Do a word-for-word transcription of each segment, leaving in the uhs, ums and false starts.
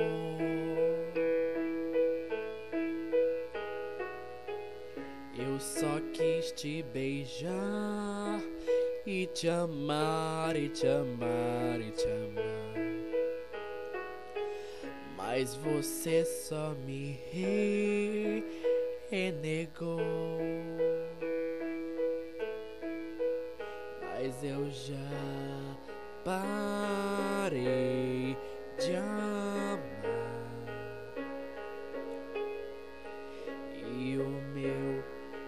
Eu só quis te beijar e te amar, e te amar, e te amar, mas você só me renegou. Mas eu já parei de amar, e o meu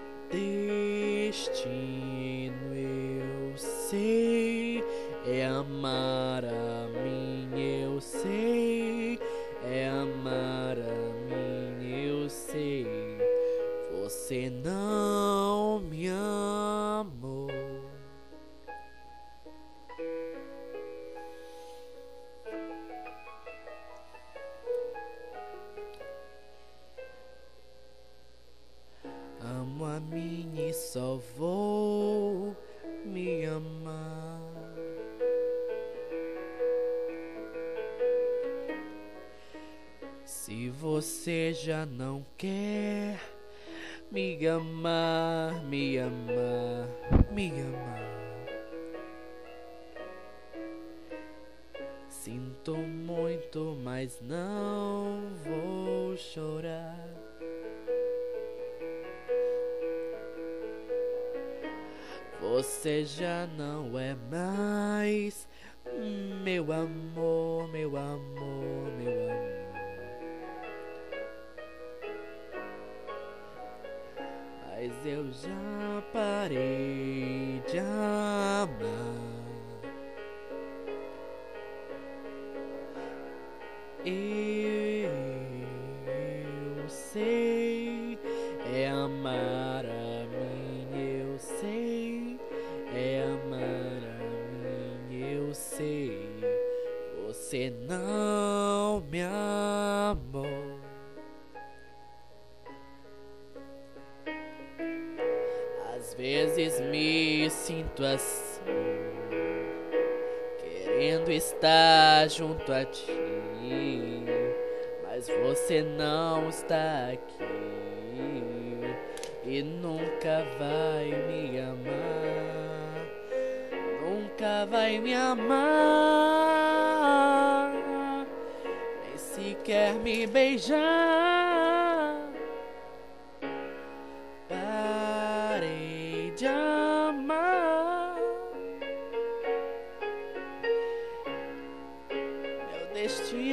destino eu sei, é amar a mim, eu sei, é amar a mim, eu sei. Você não me amou. Amo a mim e só vou me amar. Se você já não quer me amar, me amar, me amar, sinto muito, mas não vou chorar. Você já não é mais meu amor, meu amor, meu amor. Mas eu já parei de amar. Eu sei, é amar a mim, eu sei, é amar a mim, eu sei. Você não me amou. Às vezes me sinto assim, querendo estar junto a ti, mas você não está aqui e nunca vai me amar, nunca vai me amar, nem sequer me beijar. Parei de amar, meu destino.